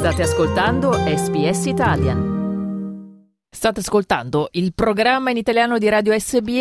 State ascoltando SBS Italian. State ascoltando il programma in italiano di Radio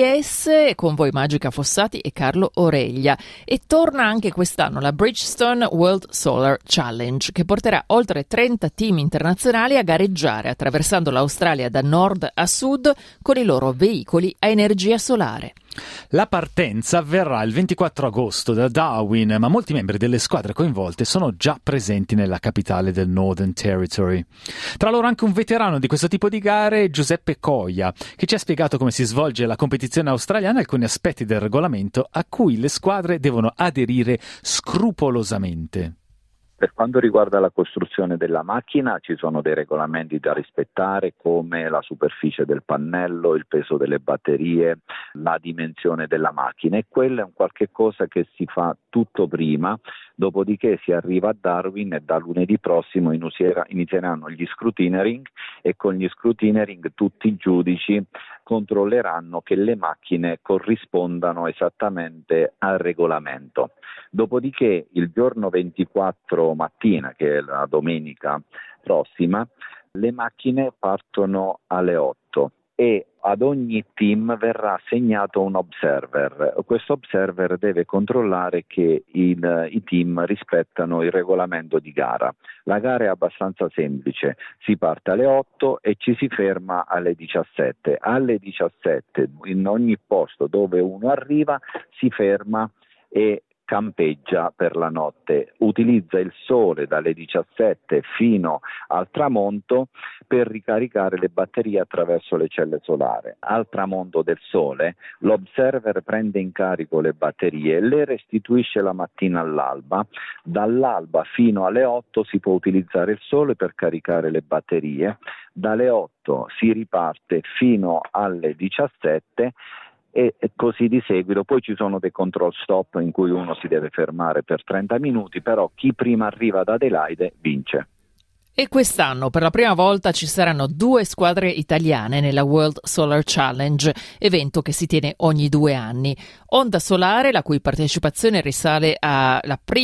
SBS con voi Magica Fossati e Carlo Oreglia, e torna anche quest'anno la Bridgestone World Solar Challenge, che porterà oltre 30 team internazionali a gareggiare attraversando l'Australia da nord a sud con i loro veicoli a energia solare. La partenza avverrà il 24 agosto da Darwin, ma molti membri delle squadre coinvolte sono già presenti nella capitale del Northern Territory. Tra loro anche un veterano di questo tipo di gare, Giuseppe Coia, che ci ha spiegato come si svolge la competizione australiana e alcuni aspetti del regolamento a cui le squadre devono aderire scrupolosamente. Per quanto riguarda la costruzione della macchina ci sono dei regolamenti da rispettare, come la superficie del pannello, il peso delle batterie, la dimensione della macchina, e quello è un qualche cosa che si fa tutto prima, dopodiché si arriva a Darwin e da lunedì prossimo inizieranno gli scrutinering, e con gli scrutinering tutti i giudici controlleranno che le macchine corrispondano esattamente al regolamento. Dopodiché il giorno 24 mattina, che è la domenica prossima, le macchine partono alle 8 e ad ogni team verrà assegnato un observer. Questo observer deve controllare che i team rispettano il regolamento di gara. La gara è abbastanza semplice, si parte alle 8 e ci si ferma alle 17. Alle 17 in ogni posto dove uno arriva si ferma e campeggia per la notte, utilizza il sole dalle 17 fino al tramonto per ricaricare le batterie attraverso le celle solari. Al tramonto del sole l'observer prende in carico le batterie e le restituisce la mattina all'alba. Dall'alba fino alle 8 si può utilizzare il sole per caricare le batterie, dalle 8 si riparte fino alle 17 e così di seguito. Poi ci sono dei control stop in cui uno si deve fermare per 30 minuti, però chi prima arriva ad Adelaide vince. E quest'anno per la prima volta ci saranno 2 squadre italiane nella World Solar Challenge, evento che si tiene ogni 2 anni. Onda Solare, la prima partecipazione risale a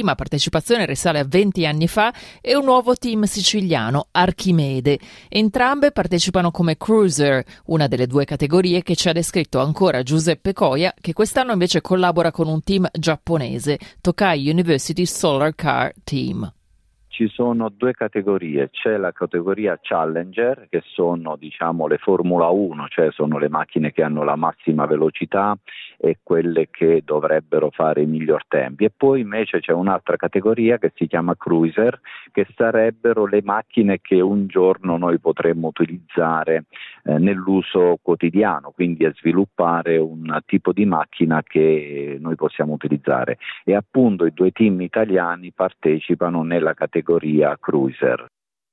20 anni fa, e un nuovo team siciliano, Archimede. Entrambe partecipano come cruiser, una delle 2 categorie che ci ha descritto ancora Giuseppe Coia, che quest'anno invece collabora con un team giapponese, Tokai University Solar Car Team. Ci sono 2 categorie, c'è la categoria Challenger, che sono le Formula 1, cioè sono le macchine che hanno la massima velocità e quelle che dovrebbero fare i miglior tempi, e poi invece c'è un'altra categoria che si chiama Cruiser, che sarebbero le macchine che un giorno noi potremmo utilizzare nell'uso quotidiano, quindi a sviluppare un tipo di macchina che noi possiamo utilizzare, e appunto i 2 team italiani partecipano nella categoria Cruiser.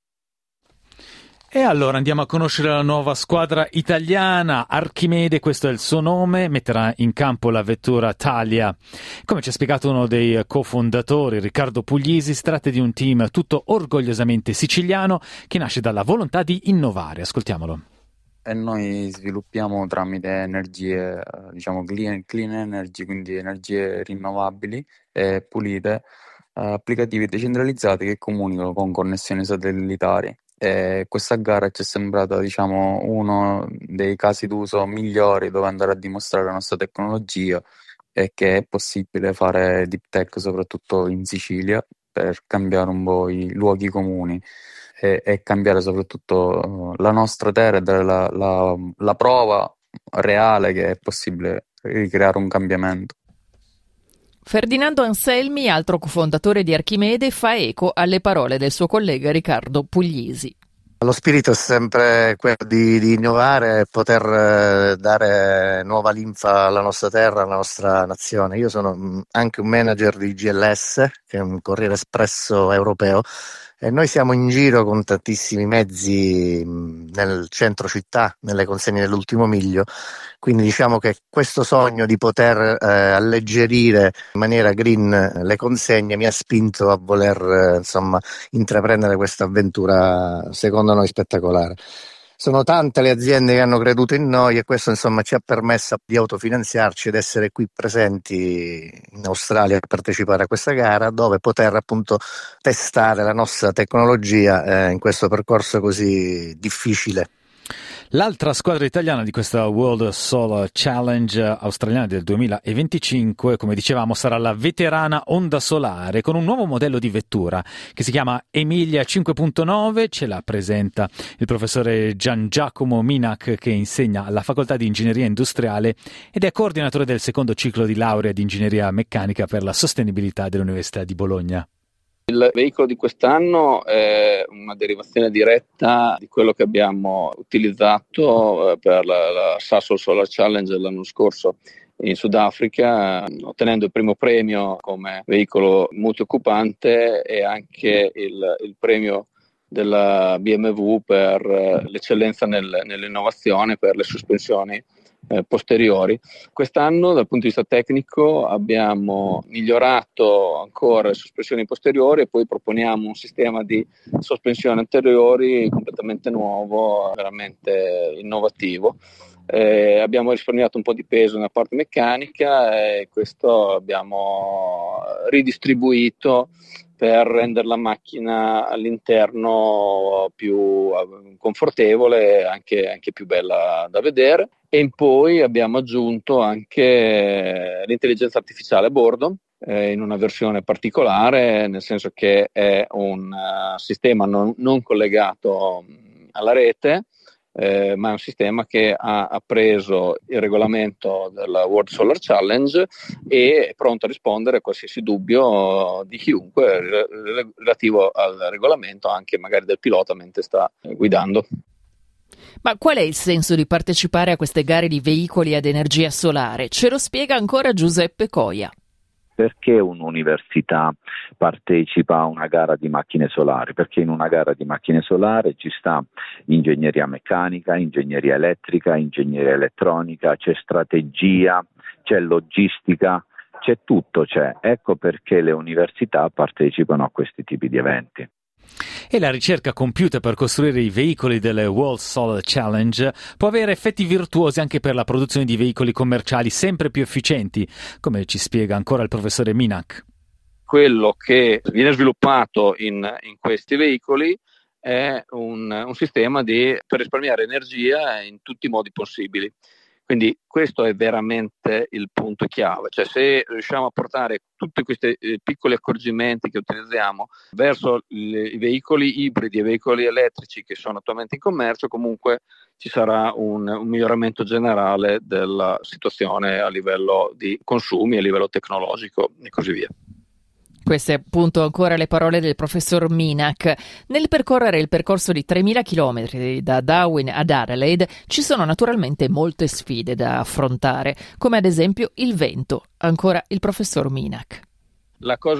E allora andiamo a conoscere la nuova squadra italiana. Archimede, questo è il suo nome, metterà in campo la vettura Thalia. Come ci ha spiegato uno dei cofondatori, Riccardo Puglisi, si tratta di un team tutto orgogliosamente siciliano che nasce dalla volontà di innovare. Ascoltiamolo. E noi sviluppiamo tramite energie, clean energy, quindi energie rinnovabili e pulite, applicativi decentralizzati che comunicano con connessioni satellitari. E questa gara ci è sembrata uno dei casi d'uso migliori dove andare a dimostrare la nostra tecnologia e che è possibile fare deep tech soprattutto in Sicilia per cambiare un po' i luoghi comuni e cambiare soprattutto la nostra terra e dare la prova reale che è possibile ricreare un cambiamento. Ferdinando Anselmi, altro cofondatore di Archimede, fa eco alle parole del suo collega Riccardo Puglisi. Lo spirito è sempre quello di innovare e poter dare nuova linfa alla nostra terra, alla nostra nazione. Io sono anche un manager di GLS, che è un corriere espresso europeo, e noi siamo in giro con tantissimi mezzi nel centro città, nelle consegne dell'ultimo miglio, quindi diciamo che questo sogno di poter alleggerire in maniera green le consegne mi ha spinto a voler intraprendere questa avventura secondo noi spettacolare. Sono tante le aziende che hanno creduto in noi e questo insomma ci ha permesso di autofinanziarci ed essere qui presenti in Australia per partecipare a questa gara, dove poter appunto testare la nostra tecnologia in questo percorso così difficile. L'altra squadra italiana di questa World Solar Challenge australiana del 2025, come dicevamo, sarà la veterana Onda Solare con un nuovo modello di vettura che si chiama Emilia 5.9. Ce la presenta il professore Gian Giacomo Minac, che insegna alla Facoltà di Ingegneria Industriale ed è coordinatore del secondo ciclo di laurea di Ingegneria Meccanica per la sostenibilità dell'Università di Bologna. Il veicolo di quest'anno è una derivazione diretta di quello che abbiamo utilizzato per la Sasol Solar Challenge l'anno scorso in Sudafrica, ottenendo il primo premio come veicolo multioccupante e anche il premio della BMW per l'eccellenza nell'innovazione per le sospensioni posteriori. Quest'anno dal punto di vista tecnico abbiamo migliorato ancora le sospensioni posteriori e poi proponiamo un sistema di sospensioni anteriori completamente nuovo, veramente innovativo. Abbiamo risparmiato un po' di peso nella parte meccanica e questo abbiamo ridistribuito per rendere la macchina all'interno più confortevole e anche più bella da vedere. E poi abbiamo aggiunto anche l'intelligenza artificiale a bordo in una versione particolare, nel senso che è un sistema non collegato alla rete, ma è un sistema che ha preso il regolamento della World Solar Challenge e è pronto a rispondere a qualsiasi dubbio di chiunque relativo al regolamento, anche magari del pilota mentre sta guidando. Ma qual è il senso di partecipare a queste gare di veicoli ad energia solare? Ce lo spiega ancora Giuseppe Coia. Perché un'università partecipa a una gara di macchine solari? Perché in una gara di macchine solari ci sta ingegneria meccanica, ingegneria elettrica, ingegneria elettronica, c'è strategia, c'è logistica, c'è tutto, c'è. Ecco perché le università partecipano a questi tipi di eventi. E la ricerca compiuta per costruire i veicoli delle World Solar Challenge può avere effetti virtuosi anche per la produzione di veicoli commerciali sempre più efficienti, come ci spiega ancora il professore Minac. Quello che viene sviluppato in questi veicoli è un sistema per risparmiare energia in tutti i modi possibili. Quindi questo è veramente il punto chiave, cioè se riusciamo a portare tutti questi piccoli accorgimenti che utilizziamo verso i veicoli ibridi e i veicoli elettrici che sono attualmente in commercio, comunque ci sarà un miglioramento generale della situazione a livello di consumi, a livello tecnologico e così via. Queste appunto ancora le parole del professor Minac. Nel percorrere il percorso di 3.000 chilometri da Darwin ad Adelaide ci sono naturalmente molte sfide da affrontare, come ad esempio il vento. Ancora il professor Minac. La cosa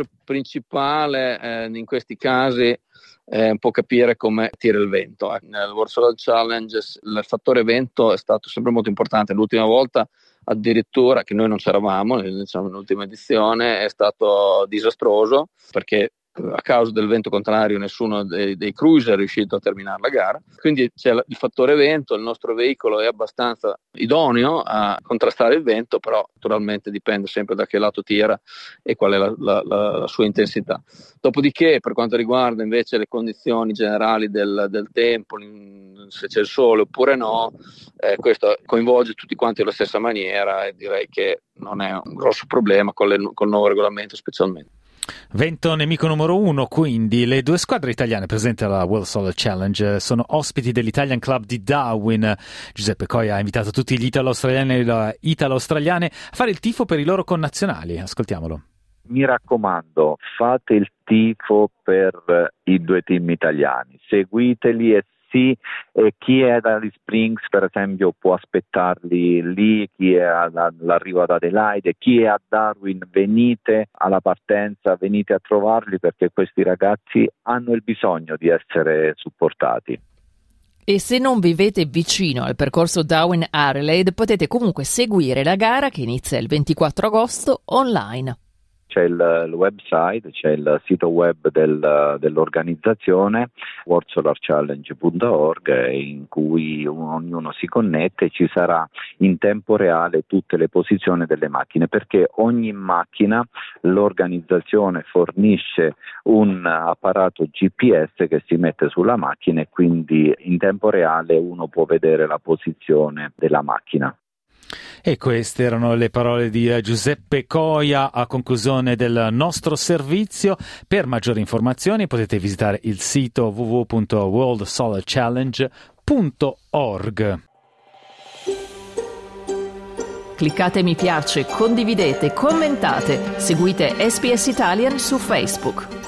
principale in questi casi è un po' capire come tira il vento. Nel World Solar Challenge il fattore vento è stato sempre molto importante. L'ultima volta addirittura, che noi non c'eravamo, nell'ultima edizione, è stato disastroso perché a causa del vento contrario nessuno dei cruiser è riuscito a terminare la gara, quindi c'è il fattore vento. Il nostro veicolo è abbastanza idoneo a contrastare il vento, però naturalmente dipende sempre da che lato tira e qual è la sua intensità. Dopodiché, per quanto riguarda invece le condizioni generali del tempo, se c'è il sole oppure no, questo coinvolge tutti quanti alla stessa maniera e direi che non è un grosso problema col nuovo regolamento specialmente. Vento nemico numero 1, quindi le due squadre italiane presenti alla World Solar Challenge sono ospiti dell'Italian Club di Darwin. Giuseppe Coia ha invitato tutti gli italo-australiani e le italo-australiane a fare il tifo per i loro connazionali. Ascoltiamolo. Mi raccomando, fate il tifo per i due team italiani, seguiteli e chi è ad Alice Springs per esempio può aspettarli lì, chi è all'arrivo ad Adelaide, chi è a Darwin, venite alla partenza, venite a trovarli perché questi ragazzi hanno il bisogno di essere supportati. E se non vivete vicino al percorso Darwin-Adelaide potete comunque seguire la gara che inizia il 24 agosto online. c'è il website, c'è il sito web dell'organizzazione worldsolarchallenge.org, in cui ognuno si connette e ci sarà in tempo reale tutte le posizioni delle macchine, perché ogni macchina l'organizzazione fornisce un apparato GPS che si mette sulla macchina e quindi in tempo reale uno può vedere la posizione della macchina. E queste erano le parole di Giuseppe Coia a conclusione del nostro servizio. Per maggiori informazioni potete visitare il sito www.worldsolarchallenge.org. Cliccate mi piace, condividete, commentate, seguite SPS Italian su Facebook.